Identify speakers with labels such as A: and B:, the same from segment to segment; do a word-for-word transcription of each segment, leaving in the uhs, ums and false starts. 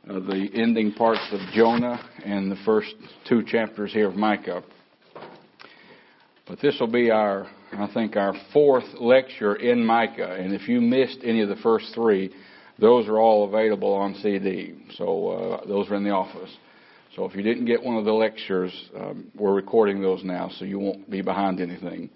A: uh, the ending parts of Jonah and the first two chapters here of Micah. But this will be our, I think, our fourth lecture in Micah. And if you missed any of the first three, those are all available on C D. So uh, those are in the office. So if you didn't get one of the lectures, um, we're recording those now, so you won't be behind anything.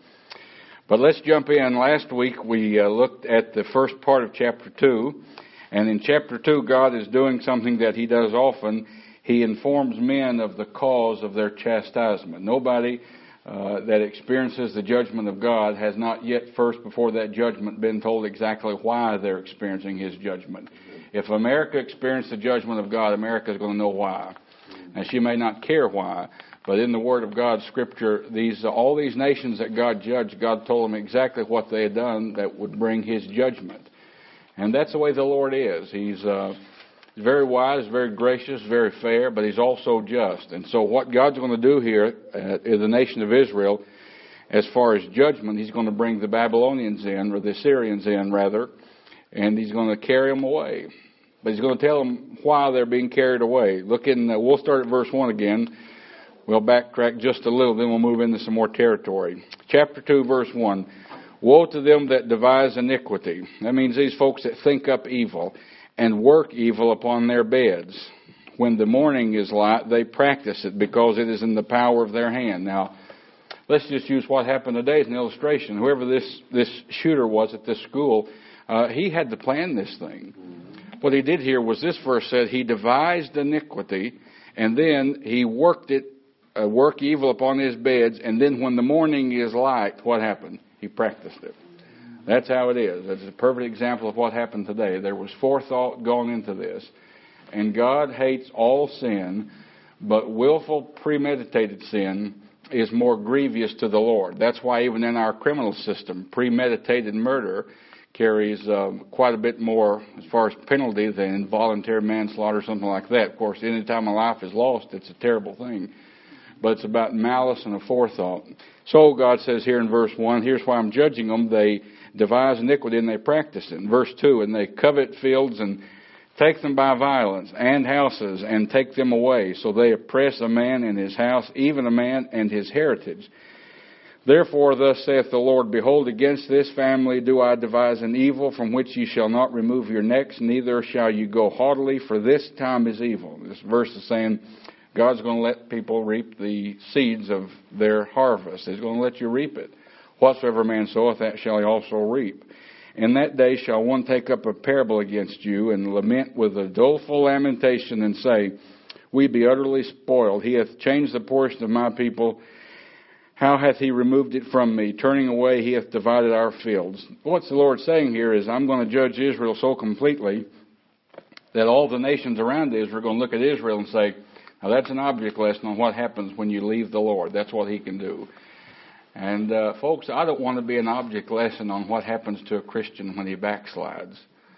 A: But let's jump in. Last week we uh, looked at the first part of chapter two. And in chapter two, God is doing something that he does often. He informs men of the cause of their chastisement. Nobody uh, that experiences the judgment of God has not yet first, before that judgment, been told exactly why they're experiencing his judgment. If America experienced the judgment of God, America is going to know why. And she may not care why. But in the Word of God, Scripture, these all these nations that God judged, God told them exactly what they had done that would bring his judgment. And that's the way the Lord is. He's uh, very wise, very gracious, very fair, but he's also just. And so what God's going to do here uh, in the nation of Israel, as far as judgment, he's going to bring the Babylonians in, or the Assyrians in, rather, and he's going to carry them away. But he's going to tell them why they're being carried away. Look in, uh, we'll start at verse one again. We'll backtrack just a little, then we'll move into some more territory. Chapter two, verse one. Woe to them that devise iniquity. That means these folks that think up evil and work evil upon their beds. When the morning is light, they practice it because it is in the power of their hand. Now, let's just use what happened today as an illustration. Whoever this, this shooter was at this school, uh, he had to plan this thing. What he did here was, this verse said, he devised iniquity, and then he worked it, uh, work evil upon his beds, and then when the morning is light, what happened? He practiced it. That's how it is. It's a perfect example of what happened today. There was forethought going into this. And God hates all sin, but willful, premeditated sin is more grievous to the Lord. That's why even in our criminal system, premeditated murder carries um, quite a bit more as far as penalty than involuntary manslaughter or something like that. Of course, any time a life is lost, it's a terrible thing. But it's about malice and a forethought. So God says here in verse one, here's why I'm judging them. They devise iniquity and they practice it. In verse two, and they covet fields and take them by violence, and houses, and take them away. So they oppress a man and his house, even a man and his heritage. Therefore thus saith the Lord, behold, against this family do I devise an evil from which ye shall not remove your necks, neither shall you go haughtily, for this time is evil. This verse is saying God's going to let people reap the seeds of their harvest. He's going to let you reap it. Whatsoever man soweth, that shall he also reap. In that day shall one take up a parable against you, and lament with a doleful lamentation, and say, we be utterly spoiled. He hath changed the portion of my people. How hath he removed it from me? Turning away, he hath divided our fields. What's the Lord saying here is, I'm going to judge Israel so completely that all the nations around Israel are going to look at Israel and say, now that's an object lesson on what happens when you leave the Lord. That's what he can do. And uh, folks, I don't want to be an object lesson on what happens to a Christian when he backslides.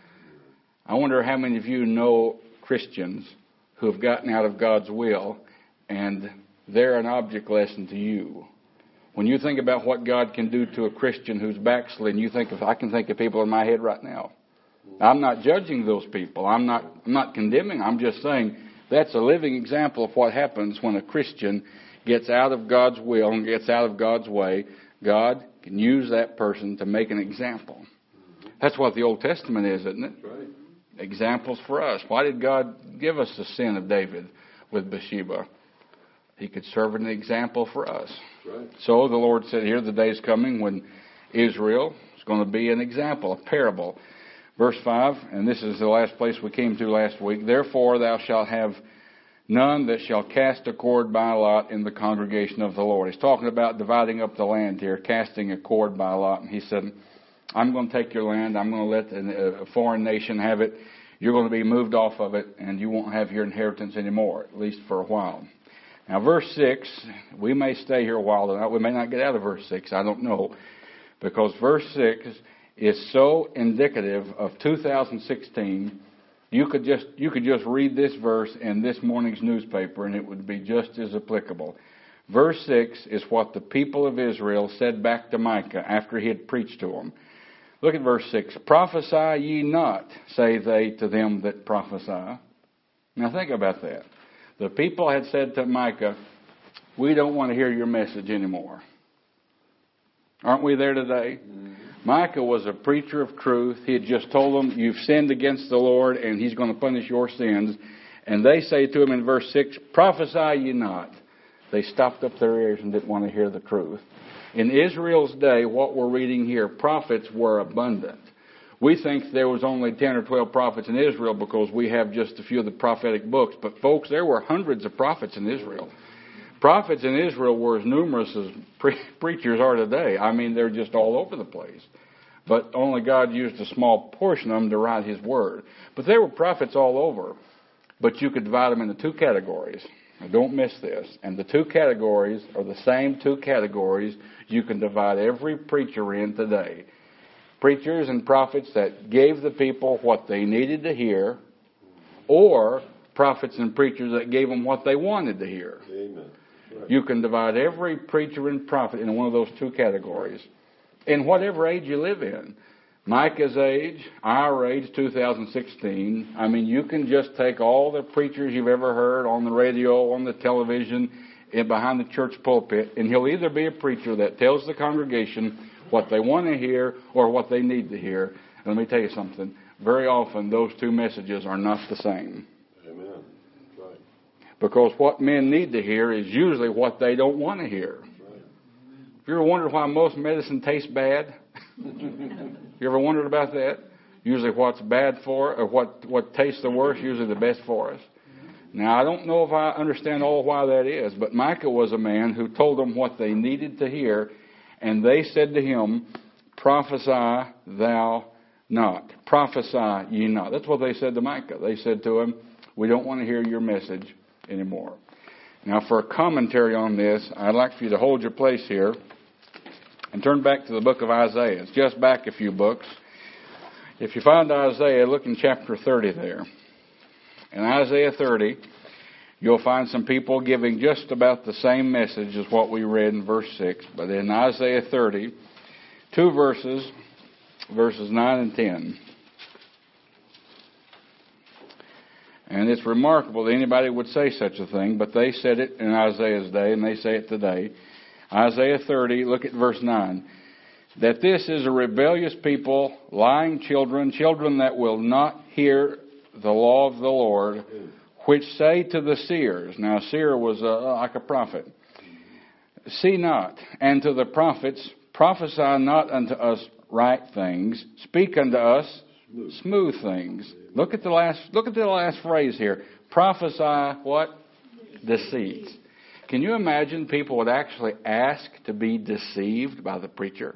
A: I wonder how many of you know Christians who have gotten out of God's will and they're an object lesson to you. When you think about what God can do to a Christian who's backslidden, you think of, I can think of people in my head right now. I'm not judging those people. I'm not, I'm not condemning. I'm just saying, that's a living example of what happens when a Christian gets out of God's will and gets out of God's way. God can use that person to make an example. That's what the Old Testament is, isn't it?
B: Right.
A: Examples for us. Why did God give us the sin of David with Bathsheba? He could serve as an example for us.
B: Right.
A: So the Lord said, here the day is coming when Israel is going to be an example, a parable. Verse five, and this is the last place we came to last week. Therefore thou shalt have none that shall cast a cord by lot in the congregation of the Lord. He's talking about dividing up the land here, casting a cord by lot. And he said, I'm going to take your land. I'm going to let a foreign nation have it. You're going to be moved off of it, and you won't have your inheritance anymore, at least for a while. Now, verse six, we may stay here a while tonight. We may not get out of verse six. I don't know. Because verse six is so indicative of two thousand sixteen. You could just you could just read this verse in this morning's newspaper and it would be just as applicable. Verse six is what the people of Israel said back to Micah after he had preached to them. Look at verse six. Prophesy ye not, say they to them that prophesy. Now think about that. The people had said to Micah, we don't want to hear your message anymore. Aren't we there today? Mm-hmm. Micah was a preacher of truth. He had just told them, you've sinned against the Lord and He's going to punish your sins. And they say to him in verse six, prophesy ye not. They stopped up their ears and didn't want to hear the truth. In Israel's day, what we're reading here, prophets were abundant. We think there was only ten or twelve prophets in Israel because we have just a few of the prophetic books. But folks, there were hundreds of prophets in Israel. Prophets in Israel were as numerous as pre- preachers are today. I mean, they're just all over the place. But only God used a small portion of them to write His Word. But there were prophets all over. But you could divide them into two categories. Now, don't miss this. And the two categories are the same two categories you can divide every preacher in today. Preachers and prophets that gave the people what they needed to hear, or prophets and preachers that gave them what they wanted to hear.
B: Amen. Right.
A: You can divide every preacher and prophet into one of those two categories. In whatever age you live in. Micah's age, our age, two thousand sixteen. I mean, you can just take all the preachers you've ever heard on the radio, on the television, and behind the church pulpit, and he'll either be a preacher that tells the congregation what they want to hear or what they need to hear. And let me tell you something. Very often, those two messages are not the same.
B: Amen. Right.
A: Because what men need to hear is usually what they don't want to hear.
B: Right.
A: Have you ever wondered why most medicine tastes bad? You ever wondered about that? Usually what's bad for, or what, what tastes the worst, usually the best for us. Now, I don't know if I understand all why that is, but Micah was a man who told them what they needed to hear, and they said to him, prophesy thou not. Prophesy ye not. That's what they said to Micah. They said to him, we don't want to hear your message anymore. Now, for a commentary on this, I'd like for you to hold your place here and turn back to the book of Isaiah. It's just back a few books. If you find Isaiah, look in chapter thirty there. In Isaiah thirty, you'll find some people giving just about the same message as what we read in verse six. But in Isaiah thirty, two verses, verses nine and ten. And it's remarkable that anybody would say such a thing, but they said it in Isaiah's day, and they say it today. Isaiah thirty, look at verse nine. That this is a rebellious people, lying children, children that will not hear the law of the Lord, which say to the seers. Now, a seer was uh, like a prophet. See not, and to the prophets, prophesy not unto us right things, speak unto us smooth, smooth things. Look at the last. Look at the last phrase here. Prophesy what? Deceits. Can you imagine people would actually ask to be deceived by the preacher?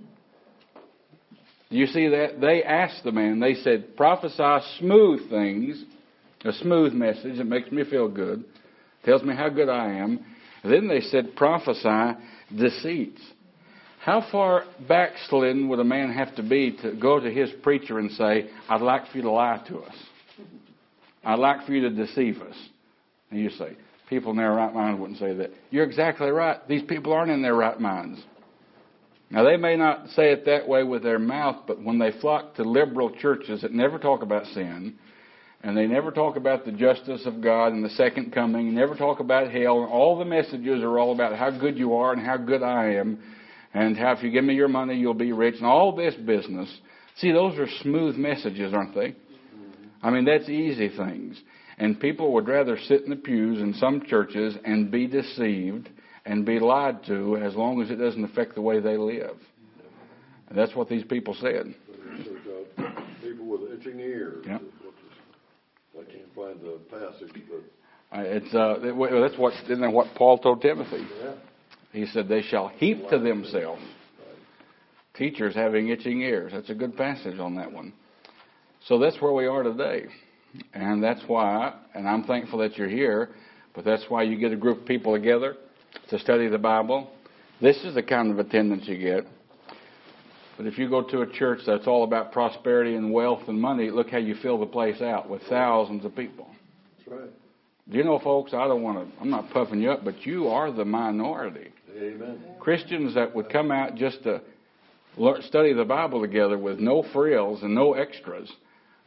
A: Do you see that? They asked the man. They said, prophesy smooth things, a smooth message that makes me feel good, tells me how good I am. And then they said, prophesy deceits. How far backslidden would a man have to be to go to his preacher and say, I'd like for you to lie to us. I'd like for you to deceive us. And you say, people in their right mind wouldn't say that. You're exactly right. These people aren't in their right minds. Now, they may not say it that way with their mouth, but when they flock to liberal churches that never talk about sin, and they never talk about the justice of God and the second coming, never talk about hell, and all the messages are all about how good you are and how good I am, and how if you give me your money, you'll be rich, and all this business. See, those are smooth messages, aren't they? I mean, that's easy things. And people would rather sit in the pews in some churches and be deceived and be lied to as long as it doesn't affect the way they live. And that's what these people said.
B: People with itching ears.
A: Yep.
B: I can't find the passage, but
A: it's uh, that's what isn't that what Paul told Timothy?
B: Yeah.
A: He said, "They shall heap to themselves teachers having itching ears." That's a good passage on that one. So that's where we are today, and that's why. And I'm thankful that you're here, but that's why you get a group of people together to study the Bible. This is the kind of attendance you get. But if you go to a church that's all about prosperity and wealth and money, look how you fill the place out with thousands of people.
B: That's right.
A: Do you know, folks, I don't want to, I'm not puffing you up, but you are the minority.
B: Amen.
A: Christians that would come out just to learn, study the Bible together with no frills and no extras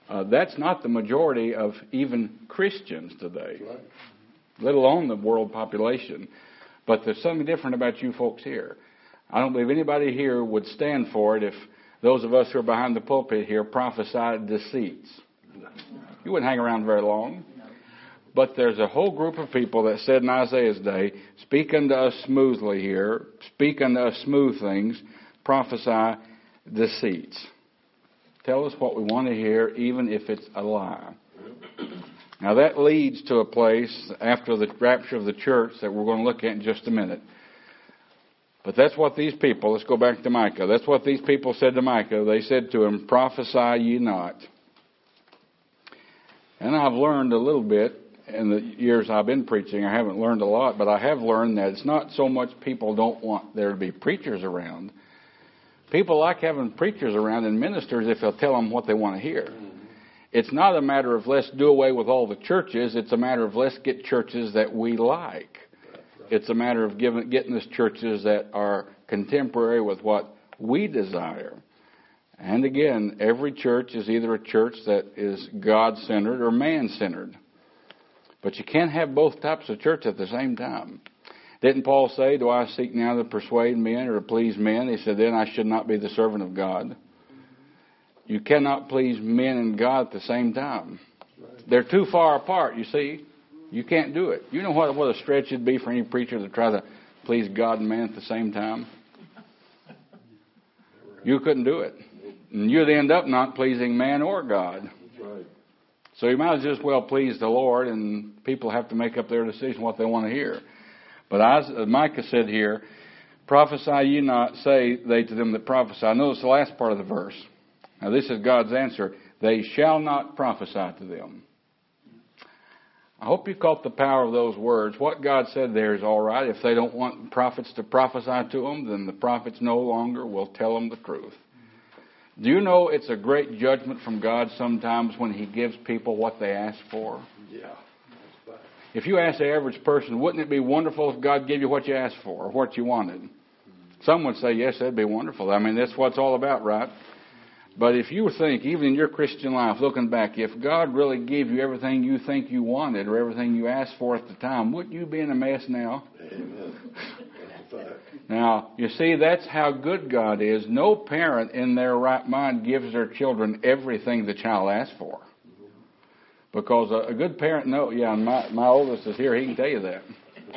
A: Uh, that's not the majority of even Christians today,
B: Right.
A: let alone the world population. But there's something different about you folks here. I don't believe anybody here would stand for it if those of us who are behind the pulpit here prophesied deceits. You wouldn't hang around very long. But there's a whole group of people that said in Isaiah's day, speak unto us smoothly here, speak unto us smooth things, prophesy deceits. Tell us what we want to hear, even if it's a lie. Now that leads to a place after the rapture of the church that we're going to look at in just a minute. But that's what these people, let's go back to Micah, that's what these people said to Micah. They said to him, prophesy ye not. And I've learned a little bit in the years I've been preaching. I haven't learned a lot, but I have learned that it's not so much people don't want there to be preachers around. People like having preachers around and ministers if they'll tell them what they want to hear. It's not a matter of let's do away with all the churches. It's a matter of let's get churches that we like. It's a matter of giving, getting us churches that are contemporary with what we desire. And again, every church is either a church that is God-centered or man-centered. But you can't have both types of church at the same time. Didn't Paul say, do I seek now to persuade men or to please men? He said, then I should not be the servant of God. You cannot please men and God at the same time. They're too far apart, you see. You can't do it. You know what, what a stretch it'd be for any preacher to try to please God and man at the same time? You couldn't do it. And you'd end up not pleasing man or God.
B: That's right.
A: So you might as well please the Lord, and people have to make up their decision what they want to hear. But as Micah said here, prophesy ye not, say they to them that prophesy. Notice the last part of the verse. Now this is God's answer. They shall not prophesy to them. I hope you caught the power of those words. What God said there is all right. If they don't want prophets to prophesy to them, then the prophets no longer will tell them the truth. Do you know it's a great judgment from God sometimes when He gives people what they ask for?
B: Yeah.
A: If you ask the average person, wouldn't it be wonderful if God gave you what you asked for or what you wanted? Some would say, yes, that'd be wonderful. I mean, that's what it's all about, right? But if you think, even in your Christian life, looking back, if God really gave you everything you think you wanted or everything you asked for at the time, wouldn't you be in a mess now?
B: Amen. That's a fact.
A: Now, you see, that's how good God is. No parent in their right mind gives their children everything the child asks for. Because a, a good parent, no, yeah, my, my oldest is here, he can tell you that.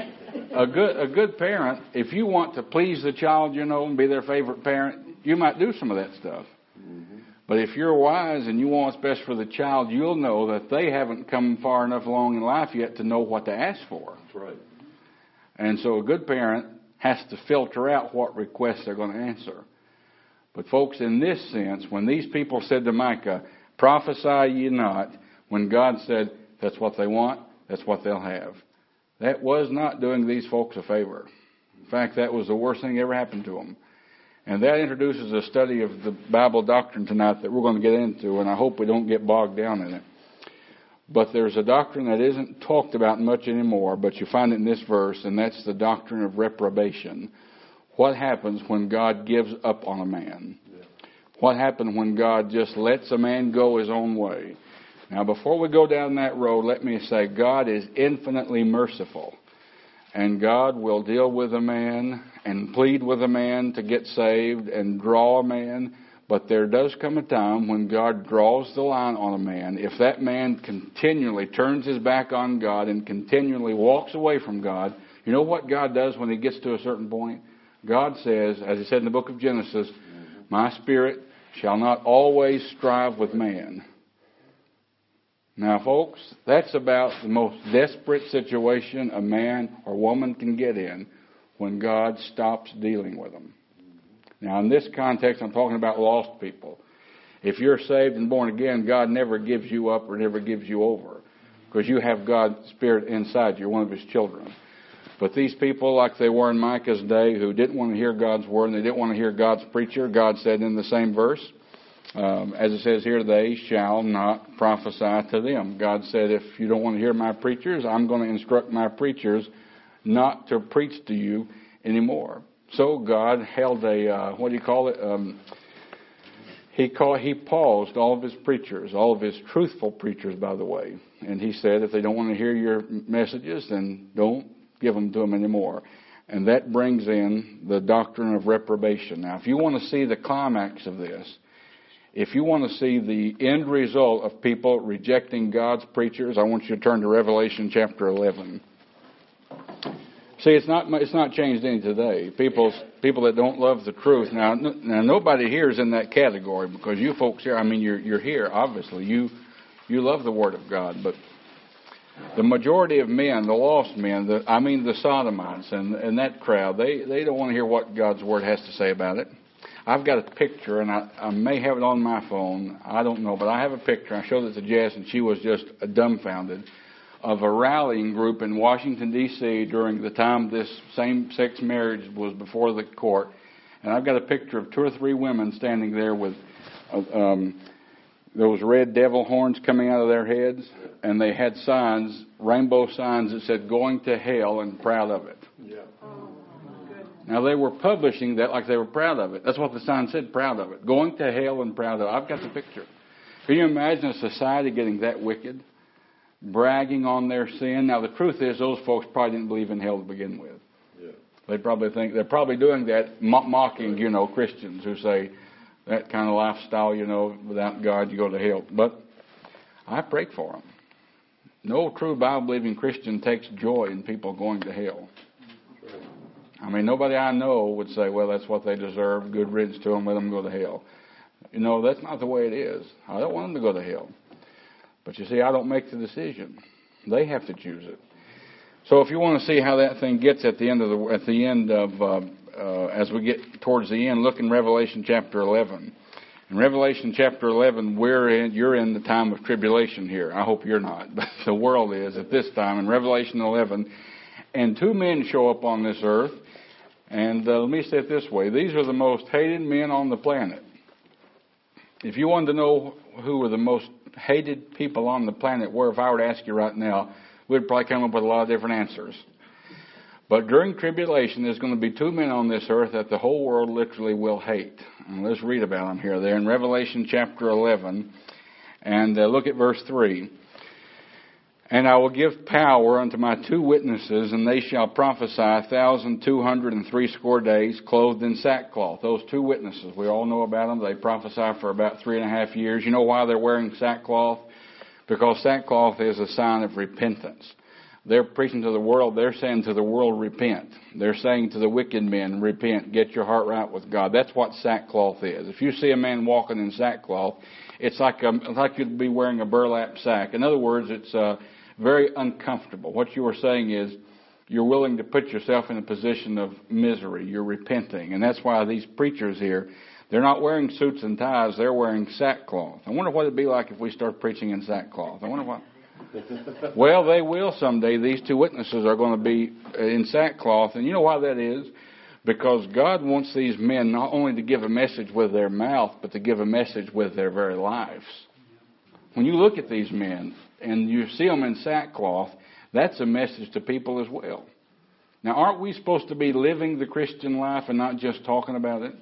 A: A good, a good parent, if you want to please the child, you know, and be their favorite parent, you might do some of that stuff. Mm-hmm. But if you're wise and you want what's best for the child, you'll know that they haven't come far enough along in life yet to know what to ask for.
B: That's right.
A: And so a good parent has to filter out what requests they're going to answer. But folks, in this sense, when these people said to Micah, prophesy ye not, when God said that's what they want, that's what they'll have. That was not doing these folks a favor. In fact, that was the worst thing that ever happened to them. And that introduces a study of the Bible doctrine tonight that we're going to get into, and I hope we don't get bogged down in it. But there's a doctrine that isn't talked about much anymore, but you find it in this verse, and that's the doctrine of reprobation. What happens when God gives up on a man? What happens when God just lets a man go his own way? Now, before we go down that road, let me say God is infinitely merciful. And God will deal with a man and plead with a man to get saved and draw a man. But there does come a time when God draws the line on a man. If that man continually turns his back on God and continually walks away from God, you know what God does when he gets to a certain point? God says, as he said in the book of Genesis, my spirit shall not always strive with man. Now, folks, that's about the most desperate situation a man or woman can get in when God stops dealing with them. Now, in this context, I'm talking about lost people. If you're saved and born again, God never gives you up or never gives you over because you have God's Spirit inside you. You're one of His children. But these people, like they were in Micah's day, who didn't want to hear God's word and they didn't want to hear God's preacher, God said in the same verse, Um, as it says here, they shall not prophesy to them. God said, if you don't want to hear my preachers, I'm going to instruct my preachers not to preach to you anymore. So God held a, uh, what do you call it? Um, he called, he paused all of his preachers, all of his truthful preachers, by the way. And he said, if they don't want to hear your messages, then don't give them to them anymore. And that brings in the doctrine of reprobation. Now, if you want to see the climax of this, if you want to see the end result of people rejecting God's preachers, I want you to turn to Revelation chapter eleven. See, it's not it's not changed any today. People people that don't love the truth. Now, now nobody here is in that category, because you folks here, I mean, you're you're here, obviously. You you love the Word of God, but the majority of men, the lost men, the, I mean the Sodomites and, and that crowd, they, they don't want to hear what God's Word has to say about it. I've got a picture, and I, I may have it on my phone. I don't know, but I have a picture. I showed it to Jess, and she was just dumbfounded, of a rallying group in Washington, D C during the time this same-sex marriage was before the court. And I've got a picture of two or three women standing there with um, those red devil horns coming out of their heads, and they had signs, rainbow signs that said, going to hell and proud of it.
B: Yeah.
A: Now, they were publishing that like they were proud of it. That's what the sign said, proud of it. Going to hell and proud of it. I've got the picture. Can you imagine a society getting that wicked? Bragging on their sin. Now, the truth is, those folks probably didn't believe in hell to begin with.
B: Yeah.
A: They probably think, they're probably doing that, mocking, you know, Christians who say, that kind of lifestyle, you know, without God, you go to hell. But I pray for them. No true Bible-believing Christian takes joy in people going to hell. I mean, nobody I know would say, well, that's what they deserve. Good riddance to them. Let them go to hell. You know, that's not the way it is. I don't want them to go to hell. But you see, I don't make the decision. They have to choose it. So if you want to see how that thing gets at the end of the at the end of uh, uh, as we get towards the end, look in Revelation chapter eleven. In Revelation chapter eleven, we're in, you're in the time of tribulation here. I hope you're not, but the world is at this time. In Revelation eleven, and two men show up on this earth. And uh, let me say it this way. These are the most hated men on the planet. If you wanted to know who were the most hated people on the planet were, if I were to ask you right now, we'd probably come up with a lot of different answers. But during tribulation, there's going to be two men on this earth that the whole world literally will hate. And let's read about them here. They're in Revelation chapter eleven. And uh, look at verse three. And I will give power unto my two witnesses, and they shall prophesy a thousand two hundred and threescore days, clothed in sackcloth. Those two witnesses, we all know about them. They prophesy for about three and a half years. You know why they're wearing sackcloth? Because sackcloth is a sign of repentance. They're preaching to the world. They're saying to the world, repent. They're saying to the wicked men, repent. Get your heart right with God. That's what sackcloth is. If you see a man walking in sackcloth, it's like a, it's like you'd be wearing a burlap sack. In other words, it's uh, very uncomfortable. What you are saying is you're willing to put yourself in a position of misery. You're repenting. And that's why these preachers here, they're not wearing suits and ties. They're wearing sackcloth. I wonder what it'd be like if we start preaching in sackcloth. I wonder what... Well, they will someday. These two witnesses are going to be in sackcloth. And you know why that is? Because God wants these men not only to give a message with their mouth, but to give a message with their very lives. When you look at these men and you see them in sackcloth, that's a message to people as well. Now, aren't we supposed to be living the Christian life and not just talking about it?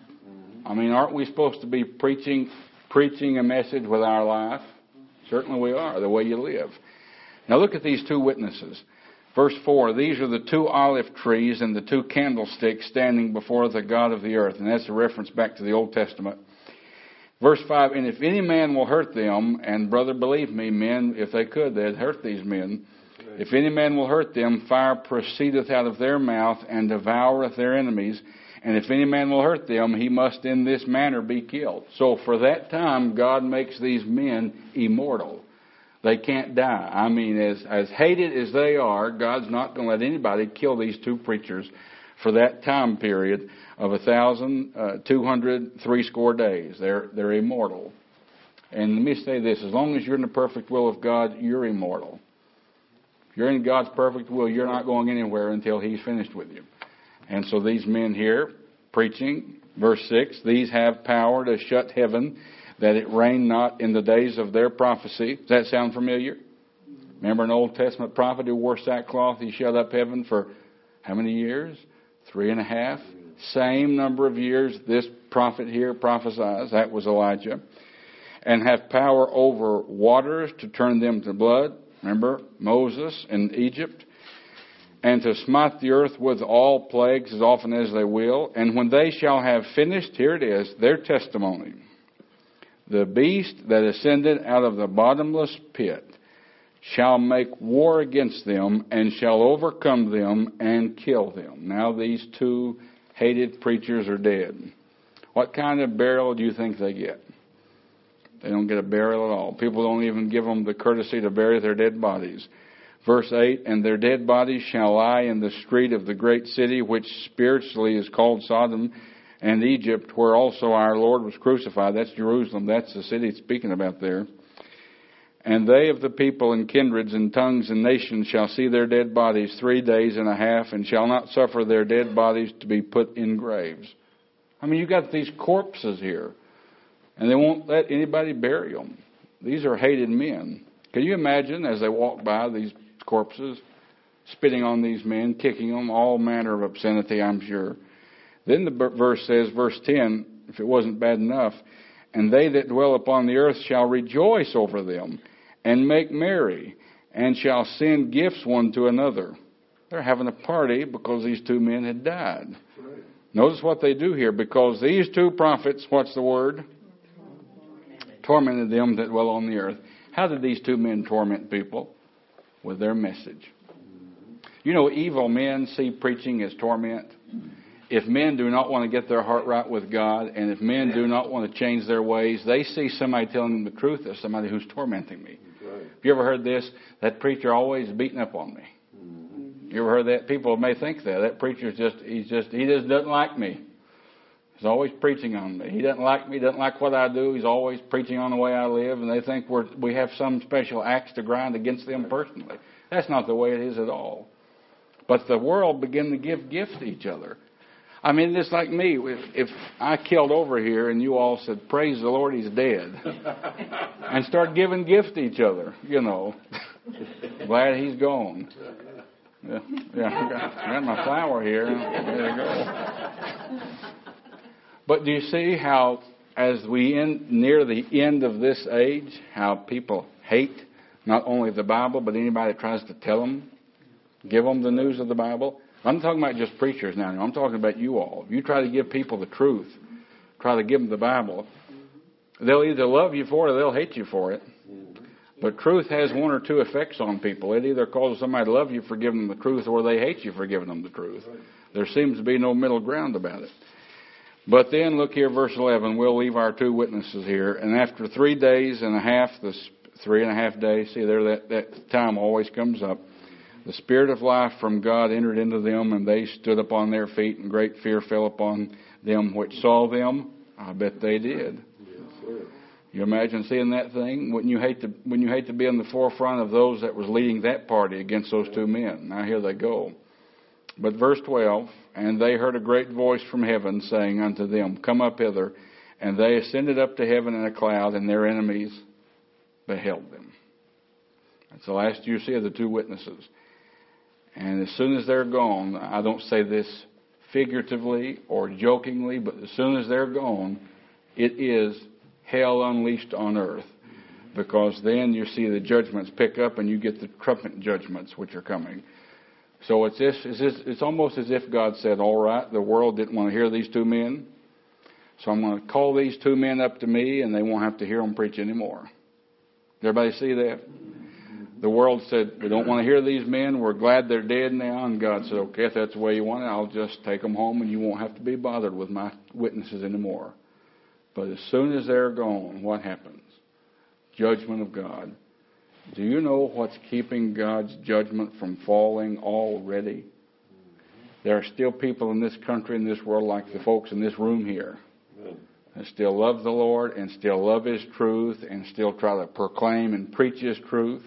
A: I mean, aren't we supposed to be preaching preaching a message with our life? Certainly we are, the way you live. Now look at these two witnesses. Verse four, these are the two olive trees and the two candlesticks standing before the God of the earth. And that's a reference back to the Old Testament. Verse five, and if any man will hurt them, and brother, believe me, men, if they could, they'd hurt these men. If any man will hurt them, fire proceedeth out of their mouth and devoureth their enemies. And if any man will hurt them, he must in this manner be killed. So for that time, God makes these men immortal. They can't die. I mean, as, as hated as they are, God's not going to let anybody kill these two preachers for that time period of a thousand uh, two hundred threescore days. They're they're immortal. And let me say this: as long as you're in the perfect will of God, you're immortal. If you're in God's perfect will, you're not going anywhere until He's finished with you. And so these men here, preaching, verse six, these have power to shut heaven, that it rain not in the days of their prophecy. Does that sound familiar? Remember an Old Testament prophet who wore sackcloth? He shut up heaven for how many years? Three and a half. Same number of years this prophet here prophesies. That was Elijah. And have power over waters to turn them to blood. Remember Moses in Egypt. And to smite the earth with all plagues as often as they will. And when they shall have finished, here it is, their testimony. The beast that ascended out of the bottomless pit shall make war against them and shall overcome them and kill them. Now these two hated preachers are dead. What kind of burial do you think they get? They don't get a burial at all. People don't even give them the courtesy to bury their dead bodies. Verse eight, and their dead bodies shall lie in the street of the great city, which spiritually is called Sodom and Egypt, where also our Lord was crucified. That's Jerusalem. That's the city it's speaking about there. And they of the people and kindreds and tongues and nations shall see their dead bodies three days and a half, and shall not suffer their dead bodies to be put in graves. I mean, you've got these corpses here, and they won't let anybody bury them. These are hated men. Can you imagine as they walk by these corpses, spitting on these men, kicking them, all manner of obscenity, I'm sure. Then the verse says, verse ten, if it wasn't bad enough, and they that dwell upon the earth shall rejoice over them, and make merry, and shall send gifts one to another. They're having a party because these two men had died. Right. Notice what they do here, because these two prophets, what's the word? Tormented. Tormented them that dwell on the earth. How did these two men torment people? With their message. You know, evil men see preaching as torment. If men do not want to get their heart right with God, and if men do not want to change their ways, they see somebody telling them the truth as somebody who's tormenting me. Right. Have you ever heard this? That preacher always beating up on me. Mm-hmm. You ever heard that? People may think that. That preacher's just, he's just, he just doesn't like me. He's always preaching on me. He doesn't like me, doesn't like what I do. He's always preaching on the way I live, and they think we're, we have some special axe to grind against them personally. That's not the way it is at all. But the world began to give gifts to each other. I mean, it's like me. If, if I killed over here and you all said, praise the Lord, he's dead, and start giving gifts to each other, you know, glad he's gone. Yeah, yeah I, got, I got my flower here. There you go. But do you see how, as we end, near the end of this age, how people hate not only the Bible, but anybody that tries to tell them, give them the news of the Bible? I'm talking about just preachers now. I'm talking about you all. If you try to give people the truth, try to give them the Bible, they'll either love you for it or they'll hate you for it. But truth has one or two effects on people. It either causes somebody to love you for giving them the truth, or they hate you for giving them the truth. There seems to be no middle ground about it. But then, look here, verse eleven. We'll leave our two witnesses here. And after three days and a half, the three and a half days, see there, that, that time always comes up. The Spirit of life from God entered into them, and they stood upon their feet, and great fear fell upon them which saw them. I bet they did. Yes, sir. You imagine seeing that thing? Wouldn't you hate to, when you hate to be in the forefront of those that was leading that party against those two men? Now here they go. But verse twelve, and they heard a great voice from heaven saying unto them, come up hither. And they ascended up to heaven in a cloud, and their enemies beheld them. That's the last you see of the two witnesses. And as soon as they're gone, I don't say this figuratively or jokingly, but as soon as they're gone, it is hell unleashed on earth. Because then you see the judgments pick up and you get the trumpet judgments which are coming. So it's, this, it's, this, it's almost as if God said, all right, the world didn't want to hear these two men, so I'm going to call these two men up to me and they won't have to hear them preach anymore. Does everybody see that? The world said, we don't want to hear these men. We're glad they're dead now. And God said, okay, if that's the way you want it, I'll just take them home and you won't have to be bothered with my witnesses anymore. But as soon as they're gone, what happens? Judgment of God. Do you know what's keeping God's judgment from falling already? There are still people in this country, in this world, like the folks in this room here, that still love the Lord and still love His truth and still try to proclaim and preach His truth.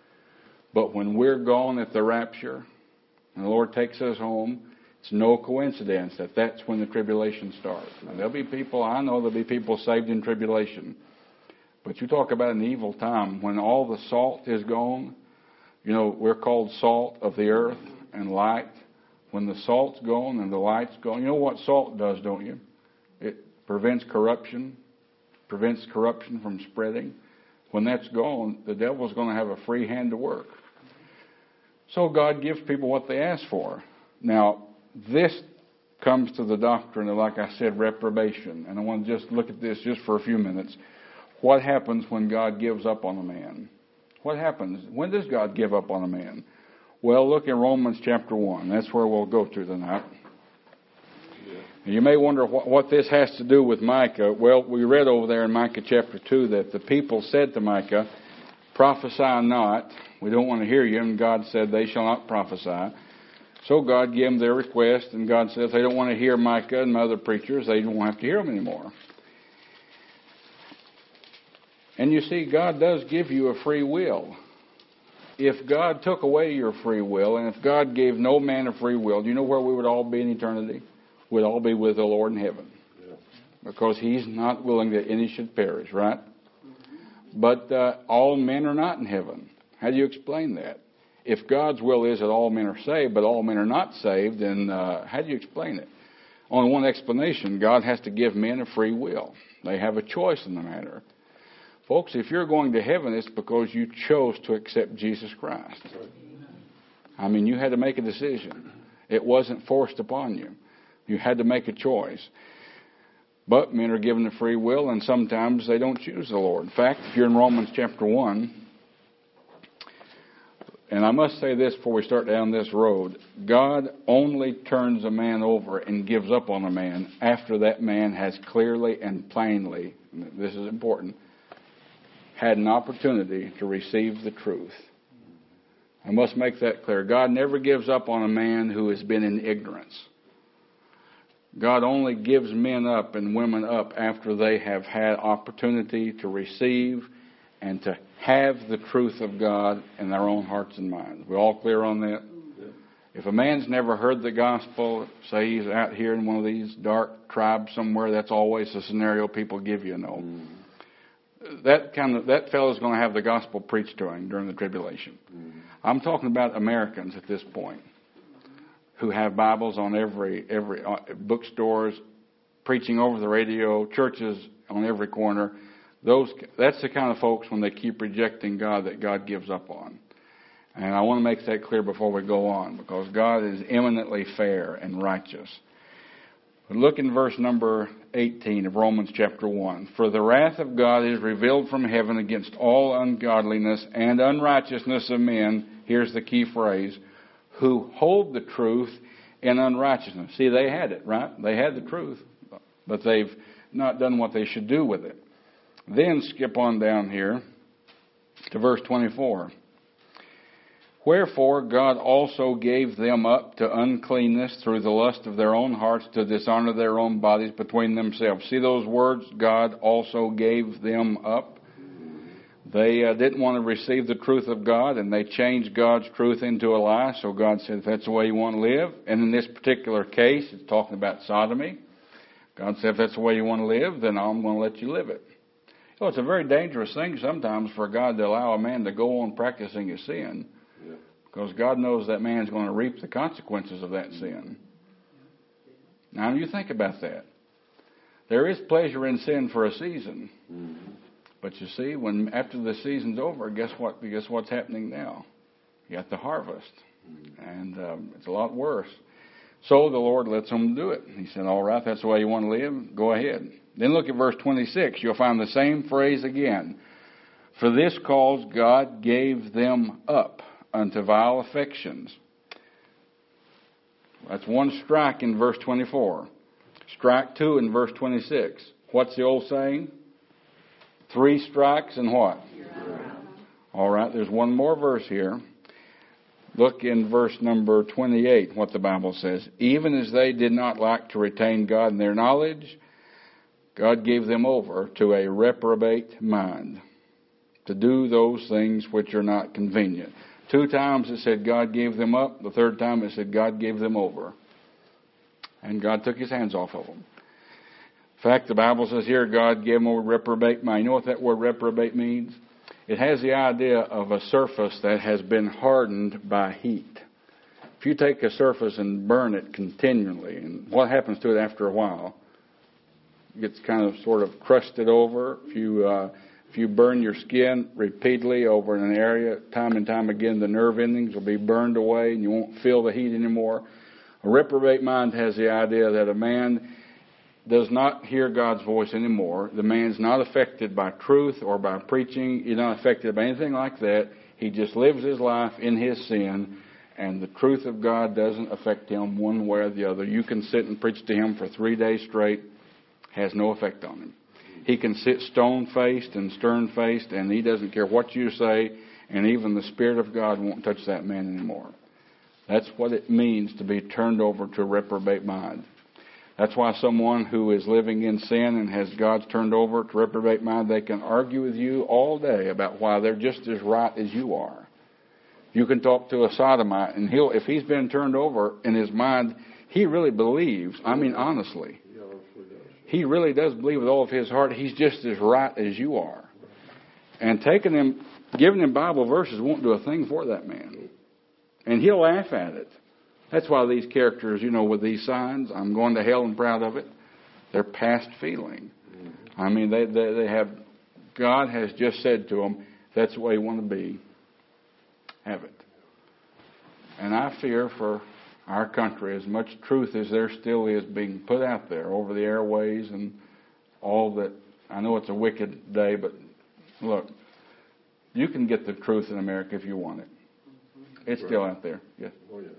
A: But when we're gone at the rapture and the Lord takes us home, it's no coincidence that that's when the tribulation starts. Now, there'll be people, I know there'll be people saved in tribulation. But you talk about an evil time when all the salt is gone. You know, we're called salt of the earth and light when the salt's gone and the light's gone. You know what salt does, don't you? It prevents corruption, prevents corruption from spreading. When that's gone, the devil's going to have a free hand to work. So God gives people what they ask for. Now, this comes to the doctrine of, like I said, reprobation. And I want to just look at this just for a few minutes. What happens when God gives up on a man? What happens? When does God give up on a man? Well, look in Romans chapter one. That's where we'll go to tonight. You may wonder what, what this has to do with Micah. Well, we read over there in Micah chapter two that the people said to Micah, prophesy not. We don't want to hear you. And God said, they shall not prophesy. So God gave them their request. And God says, they don't want to hear Micah and other preachers. They don't have to hear them anymore. And you see, God does give you a free will. If God took away your free will, and if God gave no man a free will, do you know where we would all be in eternity? We'd all be with the Lord in heaven. Yeah. Because He's not willing that any should perish, right? Mm-hmm. But uh, all men are not in heaven. How do you explain that? If God's will is that all men are saved, but all men are not saved, then uh, how do you explain it? Only one explanation. God has to give men a free will. They have a choice in the matter. Folks, if you're going to heaven, it's because you chose to accept Jesus Christ. I mean, you had to make a decision. It wasn't forced upon you. You had to make a choice. But men are given a free will, and sometimes they don't choose the Lord. In fact, if you're in Romans chapter one, and I must say this before we start down this road, God only turns a man over and gives up on a man after that man has clearly and plainly, this is important, had an opportunity to receive the truth. I must make that clear. God never gives up on a man who has been in ignorance. God only gives men up and women up after they have had opportunity to receive and to have the truth of God in their own hearts and minds. We all clear on that? Yeah. If a man's never heard the gospel, say he's out here in one of these dark tribes somewhere, that's always the scenario people give you, know. Mm. That kind of that fellow's going to have the gospel preached to him during the tribulation. Mm. I'm talking about Americans at this point, who have Bibles on every every uh, bookstores, preaching over the radio, churches on every corner. Those that's the kind of folks when they keep rejecting God that God gives up on. And I want to make that clear before we go on, because God is eminently fair and righteous. But look in verse number eighteen of Romans chapter one. For the wrath of God is revealed from heaven against all ungodliness and unrighteousness of men. Here's the key phrase. Who hold the truth in unrighteousness. See, they had it, right? They had the truth, but they've not done what they should do with it. Then skip on down here to verse twenty-four. Wherefore God also gave them up to uncleanness through the lust of their own hearts, to dishonor their own bodies between themselves. See those words? God also gave them up. They uh, didn't want to receive the truth of God, and they changed God's truth into a lie. So God said, if that's the way you want to live, and in this particular case, it's talking about sodomy. God said, if that's the way you want to live, then I'm going to let you live it. You know, it's a very dangerous thing sometimes for God to allow a man to go on practicing his sin, yeah. because God knows that man's going to reap the consequences of that sin. Now, you think about that. There is pleasure in sin for a season. Mm-hmm. But you see, when after the season's over, guess what? Guess what's happening now? You got the harvest, and um, it's a lot worse. So the Lord lets them do it. He said, "All right, that's the way you want to live. Go ahead." Then look at verse twenty-six. You'll find the same phrase again. For this cause God gave them up unto vile affections. That's one strike in verse twenty-four. Strike two in verse twenty-six. What's the old saying? Three strikes and what? All right, there's one more verse here. Look in verse number twenty-eight, what the Bible says. Even as they did not like to retain God in their knowledge, God gave them over to a reprobate mind, to do those things which are not convenient. Two times it said God gave them up. The third time it said God gave them over. And God took his hands off of them. In fact, the Bible says here, God gave them a reprobate mind. You know what that word reprobate means? It has the idea of a surface that has been hardened by heat. if you take a surface and burn it continually, and what happens to it after a while? It gets kind of sort of crusted over. If you uh, if you burn your skin repeatedly over an area, time and time again, the nerve endings will be burned away, and you won't feel the heat anymore. A reprobate mind has the idea that a man does not hear God's voice anymore. The man's not affected by truth or by preaching. He's not affected by anything like that. He just lives his life in his sin, and the truth of God doesn't affect him one way or the other. You can sit and preach to him for three days straight. Has no effect on him. He can sit stone-faced and stern-faced, and he doesn't care what you say, and even the Spirit of God won't touch that man anymore. That's what it means to be turned over to a reprobate mind. That's why someone who is living in sin and has God's turned over to reprobate mind, they can argue with you all day about why they're just as right as you are. You can talk to a sodomite, and he'll, if he's been turned over in his mind, he really believes, I mean honestly, he really does believe with all of his heart he's just as right as you are. And taking him, giving him Bible verses won't do a thing for that man. And he'll laugh at it. That's why these characters, you know, with these signs, I'm going to hell and proud of it, they're past feeling. I mean, they, they, they have, God has just said to them, that's the way you want to be. Have it. And I fear for our country, as much truth as there still is being put out there over the airways and all that. I know it's a wicked day, but look, you can get the truth in America if you want it. It's right. Still out there. Yes.
B: Oh, yeah.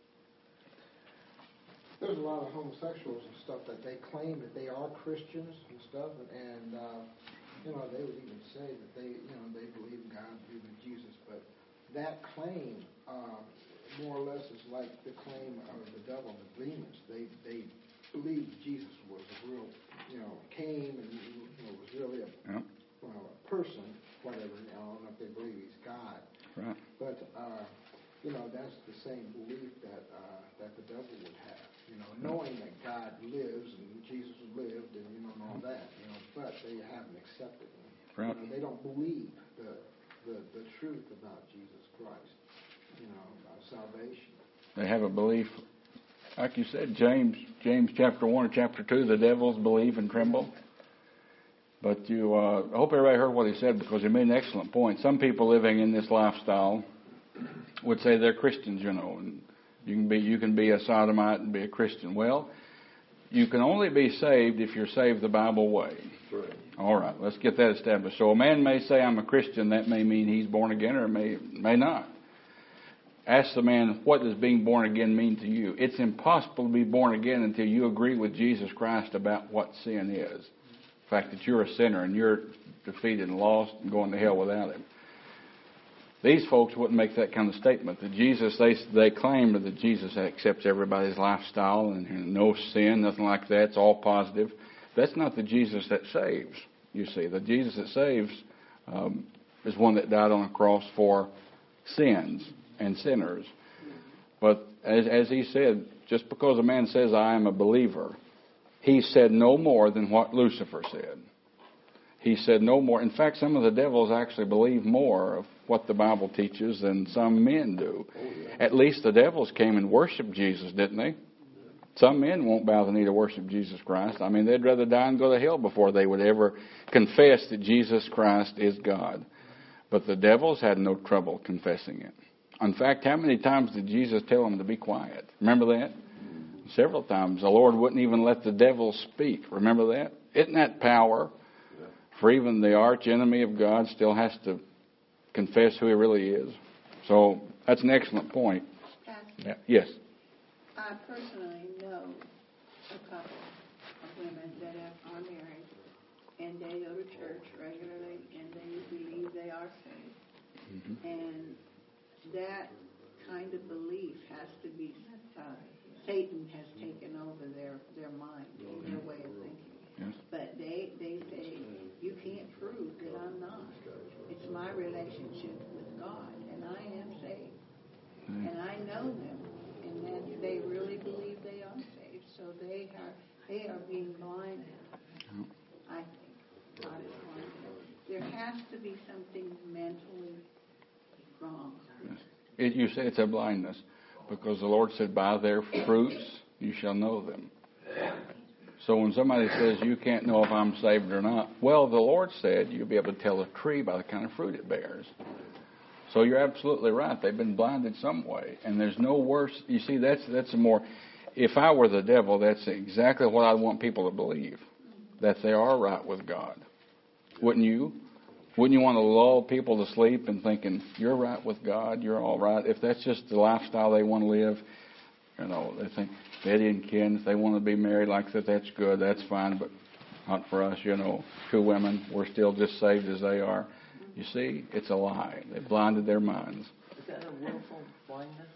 C: There's a lot of homosexuals and stuff that they claim that they are Christians and stuff, and uh, you know, they would even say that they, you know, they believe in God, believe in Jesus, but that claim uh, more or less is like the claim of the devil and the demons. They they believe Jesus was a real, you know, came and you know, was really a, yep. well, a person, whatever. You know, I don't know if they believe he's God,
A: right.
C: But uh, you know, that's the same belief that uh, that the devil would have. You know, knowing that God lives and Jesus lived and you know and all that. You know, but they haven't accepted him.
A: Right.
C: You know, they don't believe the the the truth about Jesus Christ. You know, about salvation. They
A: have a belief, like you said, James, James chapter one or chapter two, the devils believe and tremble. But you, uh, I hope everybody heard what he said because he made an excellent point. Some people living in this lifestyle would say they're Christians, you know, and you can be you can be a sodomite and be a Christian. Well, you can only be saved if you're saved the Bible way.
B: Right.
A: All right, let's get that established. So a man may say, I'm a Christian. That may mean he's born again or may may not. Ask the man, what does being born again mean to you? It's impossible to be born again until you agree with Jesus Christ about what sin is. The fact that you're a sinner and you're defeated and lost and going to hell without him. These folks wouldn't make that kind of statement. That Jesus, they they claim that Jesus accepts everybody's lifestyle and, and no sin, nothing like that. It's all positive. That's not the Jesus that saves, you see. The Jesus that saves um, is one that died on a cross for sins and sinners. But as, as he said, just because a man says, I am a believer, he said no more than what Lucifer said. He said no more. In fact, some of the devils actually believe more of what the Bible teaches than some men do. Oh, yeah. At least the devils came and worshiped Jesus, didn't they? Some men won't bow the knee to worship Jesus Christ. I mean, they'd rather die and go to hell before they would ever confess that Jesus Christ is God. But the devils had no trouble confessing it. In fact, how many times did Jesus tell them to be quiet? Remember that? Several times. The Lord wouldn't even let the devil speak. Remember that? Isn't that power? For even the arch enemy of God still has to confess who he really is. So that's an excellent point.
D: Pastor,
A: yeah. Yes.
D: I personally know a couple of women that are married, and they go to church regularly, and they believe they are saved. Mm-hmm. And that kind of belief has to be, uh, Satan has taken over their, their mind and their way of thinking.
A: Yes.
D: But they, they say, you can't prove that I'm not. It's my relationship with God, and I am saved. Mm-hmm. And I know them, and that they really believe they are saved. So they are they are being blinded, mm-hmm. I think. God is blinded. There has to be something mentally wrong.
A: Yes. It, you say it's a blindness. Because the Lord said, by their fruits you shall know them. So when somebody says you can't know if I'm saved or not, well, the Lord said you'll be able to tell a tree by the kind of fruit it bears. So you're absolutely right. They've been blinded some way. And there's no worse. You see, that's that's a more, if I were the devil, that's exactly what I want people to believe, that they are right with God. Wouldn't you? Wouldn't you want to lull people to sleep and thinking, you're right with God, you're all right? If that's just the lifestyle they want to live, you know, they think, Betty and Ken, if they want to be married like that, that's good, that's fine, but not for us, you know, two women, we're still just saved as they are. You see, it's a lie. They blinded their minds.
E: Is that a willful blindness?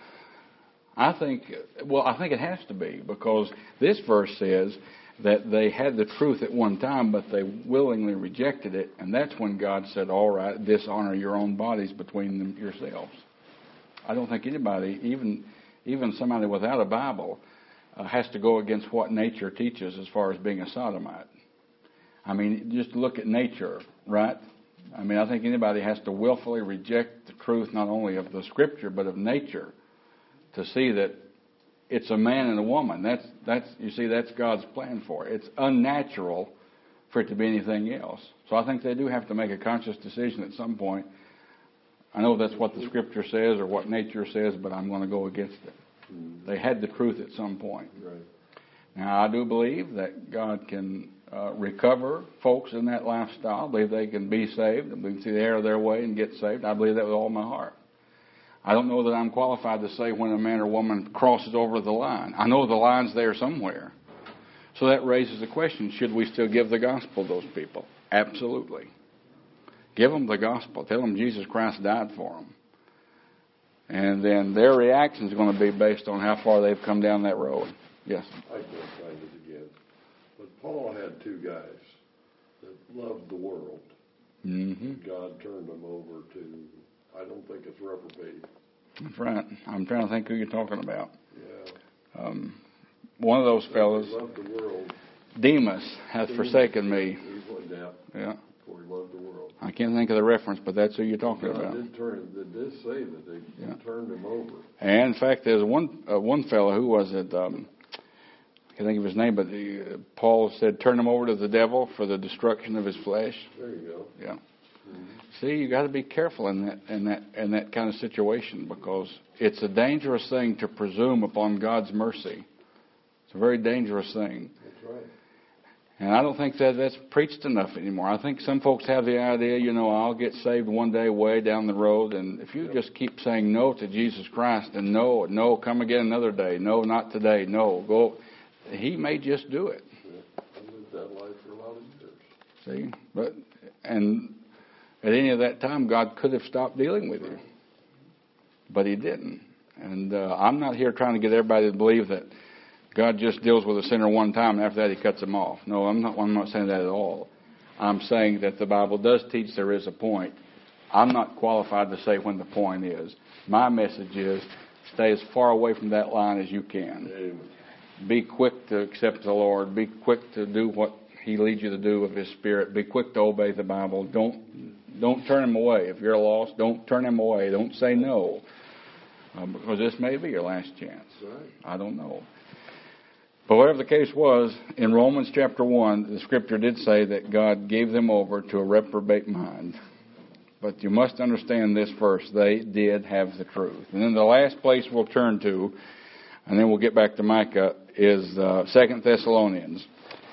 A: I think, well, I think it has to be, because this verse says that they had the truth at one time, but they willingly rejected it, and that's when God said, all right, dishonor your own bodies between them yourselves. I don't think anybody, even even somebody without a Bible, uh, has to go against what nature teaches as far as being a sodomite. I mean, just look at nature, right? I mean, I think anybody has to willfully reject the truth not only of the Scripture, but of nature, to see that it's a man and a woman. That's, that's you see, that's God's plan for it. It's unnatural for it to be anything else. So I think they do have to make a conscious decision at some point. I know that's what the Scripture says or what nature says, but I'm going to go against it. Mm-hmm. They had the truth at some point.
B: Right.
A: Now, I do believe that God can uh, recover folks in that lifestyle. I believe they can be saved. I believe they can see the error of their way and get saved. I believe that with all my heart. I don't know that I'm qualified to say when a man or woman crosses over the line. I know the line's there somewhere. So that raises the question, should we still give the gospel to those people? Absolutely. Give them the gospel. Tell them Jesus Christ died for them. And then their reaction is going to be based on how far they've come down that road. Yes?
B: I can't find it again. But Paul had two guys that loved the world.
A: Mm-hmm.
B: God turned them over to, I don't think it's reprobate.
A: That's right. I'm trying to think who you're talking about.
B: Yeah.
A: Um, one of those fellows,
B: He loved the world.
A: Demas, hath
B: Demas,
A: forsaken me.
B: He went down.
A: Yeah.
B: For he loved the world.
A: I can't think of the reference, but that's who you're talking
B: God
A: about.
B: did turn. It did say that they
A: Yeah.
B: turned him over.
A: And in fact, there's one uh, one fellow, who was it? Um, I can't think of his name, but the, uh, Paul said, turn him over to the devil for the destruction of his flesh.
B: There you go.
A: Yeah.
B: Mm-hmm.
A: See, you got to be careful in that in that in that kind of situation, because it's a dangerous thing to presume upon God's mercy. It's a very dangerous thing.
B: That's right.
A: And I don't think that that's preached enough anymore. I think some folks have the idea, you know, I'll get saved one day way down the road. And if you just keep saying no to Jesus Christ, and no, no, come again another day, no, not today, no, go, he may just do it.
B: Yeah. I lived that life for a lot of years.
A: See? But, and at any of that time, God could have stopped dealing with you. But he didn't. And uh, I'm not here trying to get everybody to believe that God just deals with a sinner one time, and after that he cuts them off. No, I'm not, I'm not saying that at all. I'm saying that the Bible does teach there is a point. I'm not qualified to say when the point is. My message is, stay as far away from that line as you can.
B: Amen.
A: Be quick to accept the Lord. Be quick to do what he leads you to do with his Spirit. Be quick to obey the Bible. Don't don't turn him away. If you're lost, don't turn him away. Don't say no, uh, because this may be your last chance.
B: Right.
A: I don't know. But whatever the case was, in Romans chapter one, the Scripture did say that God gave them over to a reprobate mind. But you must understand this verse. They did have the truth. And then the last place we'll turn to, and then we'll get back to Micah, is uh, Second Thessalonians.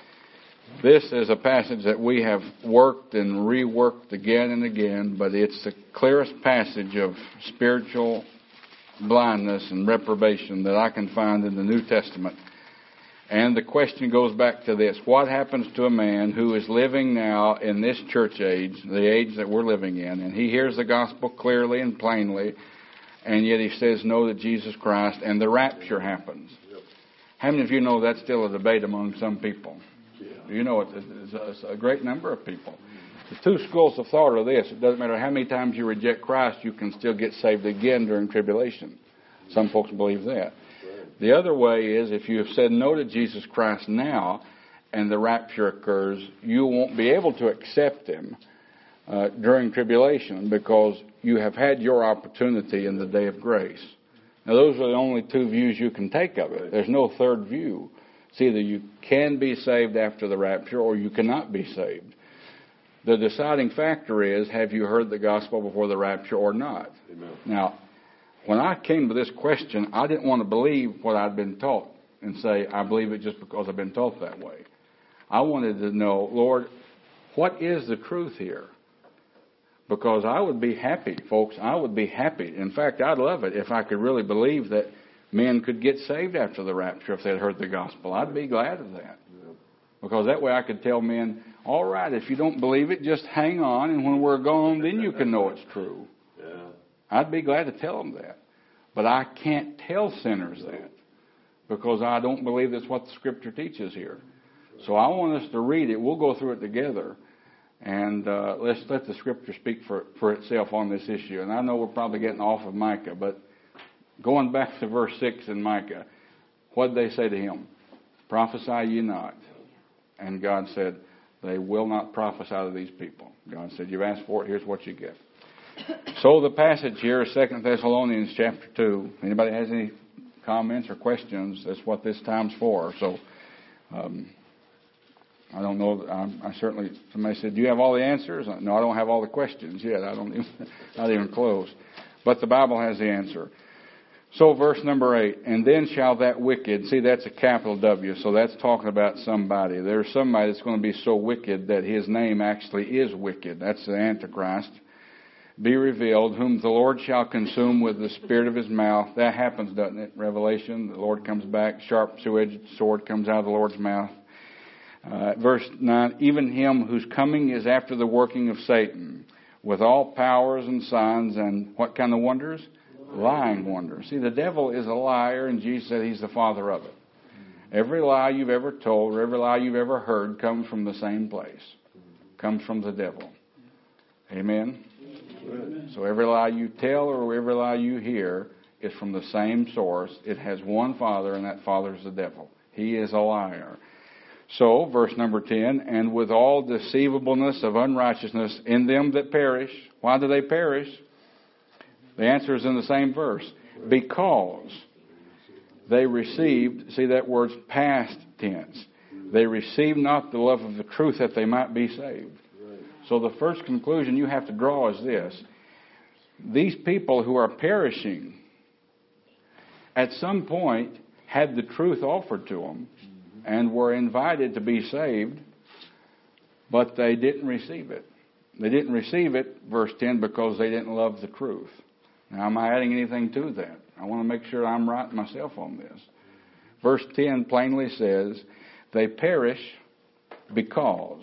A: This is a passage that we have worked and reworked again and again, but it's the clearest passage of spiritual blindness and reprobation that I can find in the New Testament. And the question goes back to this. What happens to a man who is living now in this church age, the age that we're living in, and he hears the gospel clearly and plainly, and yet he says no to Jesus Christ, and the rapture happens?
B: Yep.
A: How many of you know that's still a debate among some people?
B: Yeah.
A: You know, it's a, it's a great number of people. There's two schools of thought of this. It doesn't matter how many times you reject Christ, you can still get saved again during tribulation. Some folks believe that. The other way is, if you have said no to Jesus Christ now and the rapture occurs, you won't be able to accept him uh, during tribulation, because you have had your opportunity in the day of grace. Now, those are the only two views you can take of it. There's no third view. It's either you can be saved after the rapture or you cannot be saved. The deciding factor is, have you heard the gospel before the rapture or not?
B: Amen.
A: Now, when I came to this question, I didn't want to believe what I'd been taught and say, I believe it just because I've been taught that way. I wanted to know, Lord, what is the truth here? Because I would be happy, folks, I would be happy. In fact, I'd love it if I could really believe that men could get saved after the rapture if they'd heard the gospel. I'd be glad of that. Because that way I could tell men, all right, if you don't believe it, just hang on, and when we're gone, then you can know it's true.
B: Yeah.
A: I'd be glad to tell them that. But I can't tell sinners that because I don't believe that's what the Scripture teaches here. So I want us to read it. We'll go through it together. And uh, let's let the Scripture speak for, for itself on this issue. And I know we're probably getting off of Micah, but going back to verse six in Micah, what did they say to him? Prophesy ye not. And God said, they will not prophesy to these people. God said, you've asked for it, here's what you get. So the passage here is Second Thessalonians chapter two. Anybody has any comments or questions? That's what this time's for. So um, I don't know. I, I certainly, somebody said, do you have all the answers? No, I don't have all the questions yet. I don't even, not even close. But the Bible has the answer. So verse number eight, and then shall that wicked, see that's a capital W, so that's talking about somebody. There's somebody that's going to be so wicked that his name actually is wicked. That's the Antichrist. Be revealed, whom the Lord shall consume with the spirit of his mouth. That happens, doesn't it? Revelation, the Lord comes back, sharp two-edged sword comes out of the Lord's mouth. Uh, verse nine, even him whose coming is after the working of Satan, with all powers and signs and what kind of wonders? Lying wonders. See, the devil is a liar, and Jesus said he's the father of it. Every lie you've ever told, or every lie you've ever heard comes from the same place. Comes from the devil. Amen? Amen. So every lie you tell or every lie you hear is from the same source. It has one father, and that father is the devil. He is a liar. So, verse number ten, and with all deceivableness of unrighteousness in them that perish. Why do they perish? The answer is in the same verse. Because they received, see that word's past tense. They received not the love of the truth that they might be saved. So the first conclusion you have to draw is this. These people who are perishing at some point had the truth offered to them and were invited to be saved, but they didn't receive it. They didn't receive it, verse ten, because they didn't love the truth. Now, am I adding anything to that? I want to make sure I'm right myself on this. Verse ten plainly says, they perish because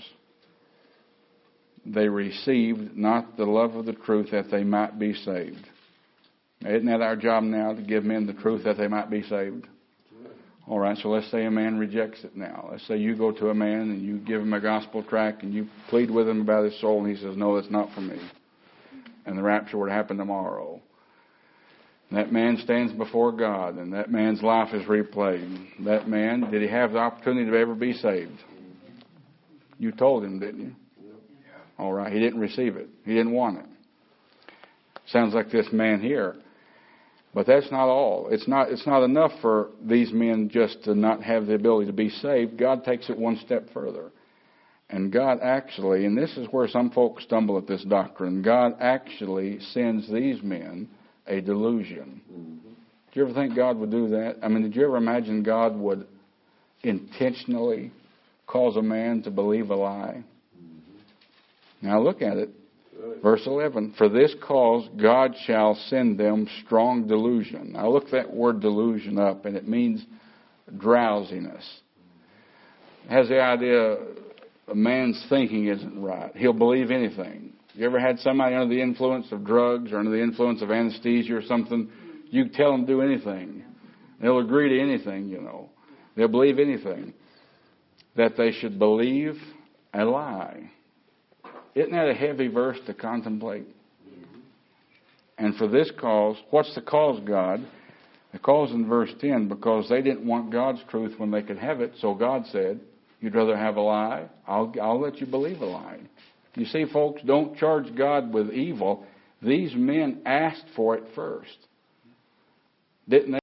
A: they received not the love of the truth that they might be saved. Isn't that our job now, to give men the truth that they might be saved? All right, so let's say a man rejects it now. Let's say you go to a man and you give him a gospel tract and you plead with him about his soul, and he says, no, that's not for me. And the rapture would happen tomorrow. That man stands before God, and that man's life is replayed. That man, did he have the opportunity to ever be saved? You told him, didn't you? All right, he didn't receive it. He didn't want it. Sounds like this man here. But that's not all. It's not, it's not enough for these men just to not have the ability to be saved. God takes it one step further. And God actually, and this is where some folks stumble at this doctrine, God actually sends these men a delusion. Mm-hmm. Do you ever think God would do that? I mean, did you ever imagine God would intentionally cause a man to believe a lie? Mm-hmm. Now look at it. Right. Verse eleven, for this cause God shall send them strong delusion. Now look that word delusion up, and it means drowsiness. It has the idea a man's thinking isn't right. He'll believe anything. You ever had somebody under the influence of drugs or under the influence of anesthesia or something? You tell them to do anything. They'll agree to anything, you know. They'll believe anything. That they should believe a lie. Isn't that a heavy verse to contemplate? And for this cause, what's the cause, God? The cause in verse ten, because they didn't want God's truth when they could have it, so God said, you'd rather have a lie? I'll, I'll let you believe a lie. You see, folks, don't charge God with evil. These men asked for it first. Didn't they?